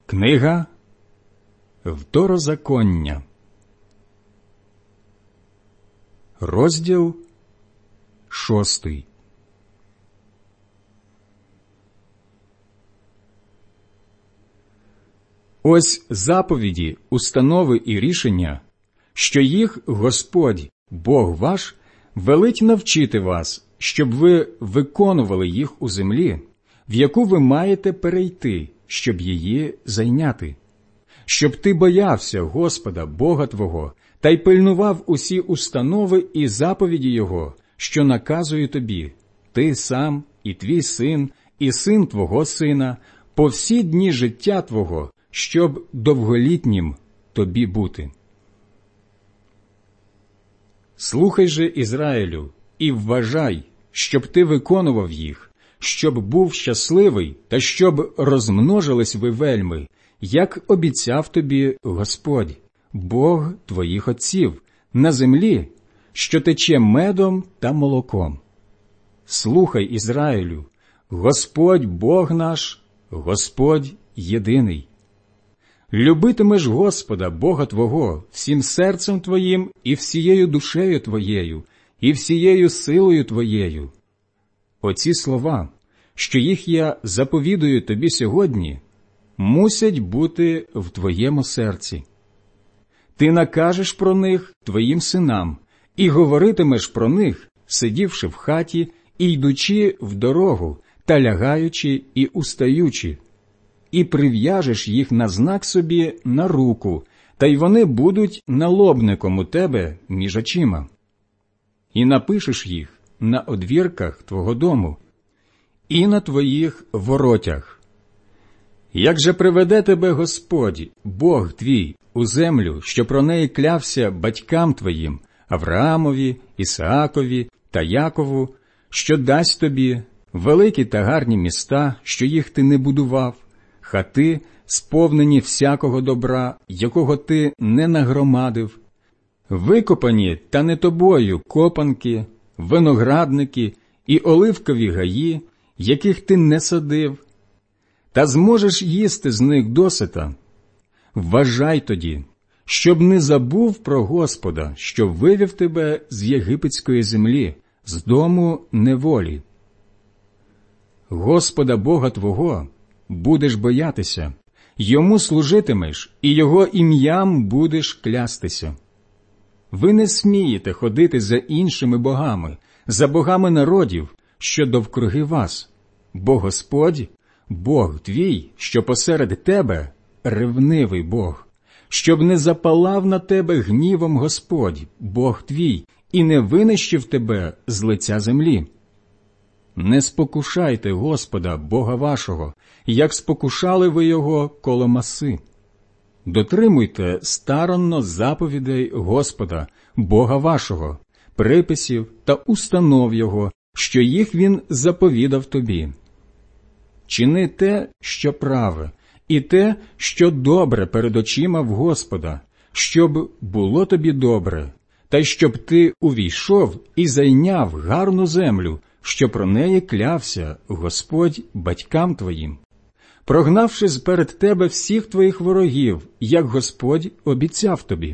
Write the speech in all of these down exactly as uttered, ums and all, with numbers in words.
Книга Второзаконня, розділ шостий. Ось заповіді, установи і рішення, що їх Господь, Бог ваш, велить навчити вас, щоб ви виконували їх у землі, в яку ви маєте перейти, щоб її зайняти. Щоб ти боявся Господа, Бога твого, та й пильнував усі установи і заповіді Його, що наказує тобі, ти сам, і твій син, і син твого сина, по всі дні життя твого, щоб довголітнім тобі бути. Слухай же, Ізраїлю, і вважай, щоб ти виконував їх, щоб був щасливий та щоб розмножились ви вельми, як обіцяв тобі Господь, Бог твоїх отців, на землі, що тече медом та молоком. Слухай, Ізраїлю, Господь Бог наш, Господь єдиний. Любитимеш Господа, Бога твого, всім серцем твоїм і всією душею твоєю, і всією силою твоєю. Оці слова, що їх я заповідую тобі сьогодні, мусять бути в твоєму серці. Ти накажеш про них твоїм синам і говоритимеш про них, сидівши в хаті і йдучи в дорогу, та лягаючи і устаючи, і прив'яжеш їх на знак собі на руку, та й вони будуть налобником у тебе між очима. І напишеш їх на одвірках твого дому і на твоїх воротях. Як же приведе тебе Господь, Бог твій, у землю, що про неї клявся батькам твоїм, Авраамові, Ісаакові та Якову, що дасть тобі великі та гарні міста, що їх ти не будував, хати, сповнені всякого добра, якого ти не нагромадив, викопані та не тобою копанки, виноградники і оливкові гаї, яких ти не садив, та зможеш їсти з них досита. Вважай тоді, щоб не забув про Господа, що вивів тебе з єгипетської землі, з дому неволі. Господа Бога твого будеш боятися, йому служитимеш і його ім'ям будеш клястися. Ви не смієте ходити за іншими богами, за богами народів, що довкруги вас, бо Господь, Бог твій, що посеред тебе, ревнивий Бог, щоб не запалав на тебе гнівом Господь, Бог твій, і не винищив тебе з лиця землі. Не спокушайте Господа, Бога вашого, як спокушали ви його коло Маси. Дотримуйте старанно заповідей Господа, Бога вашого, приписів та установ Його, що їх Він заповідав тобі. Чини те, що праве, і те, що добре перед очима в Господа, щоб було тобі добре, та й щоб ти увійшов і зайняв гарну землю, що про неї клявся Господь батькам твоїм, прогнавши зперед тебе всіх твоїх ворогів, як Господь обіцяв тобі.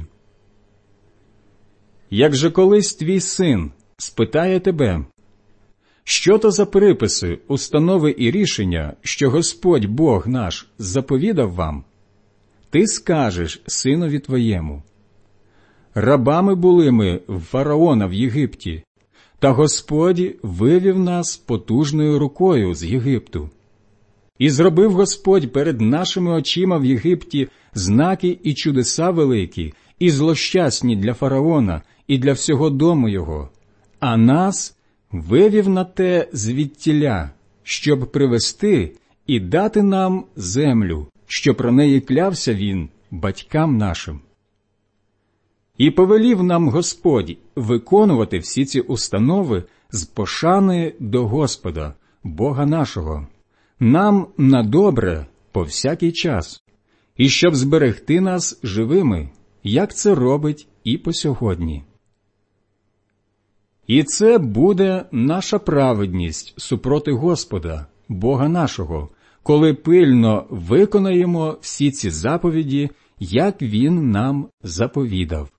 Як же колись твій син спитає тебе, що то за приписи, установи і рішення, що Господь Бог наш заповідав вам, ти скажеш синові твоєму: рабами були ми в фараона в Єгипті, та Господь вивів нас потужною рукою з Єгипту. І зробив Господь перед нашими очима в Єгипті знаки і чудеса великі, і злощасні для фараона, і для всього дому його, а нас вивів на те звідтіля, щоб привести і дати нам землю, що про неї клявся він батькам нашим. І повелів нам Господь виконувати всі ці установи з пошани до Господа, Бога нашого, нам на добре по всякий час, і щоб зберегти нас живими, як це робить і по сьогодні. І це буде наша праведність супроти Господа, Бога нашого, коли пильно виконаємо всі ці заповіді, як він нам заповідав.